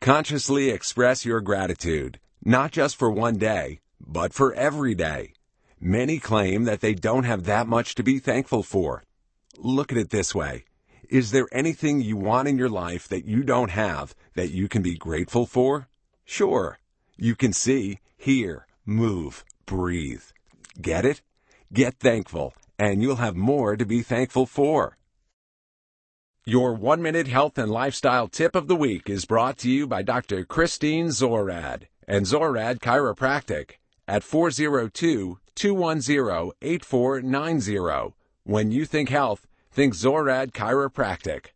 Consciously express your gratitude, not just for one day, but for every day. Many claim that they don't have that much to be thankful for. Look at it this way. Is there anything you want in your life that you don't have that you can be grateful for? Sure. You can see, hear, move, breathe. Get it? Get thankful, and you'll have more to be thankful for. Your 1-minute health and lifestyle tip of the week is brought to you by Dr. Christine Zorad and Zorad Chiropractic at 402-210-8490. When you think health, think Zorad Chiropractic.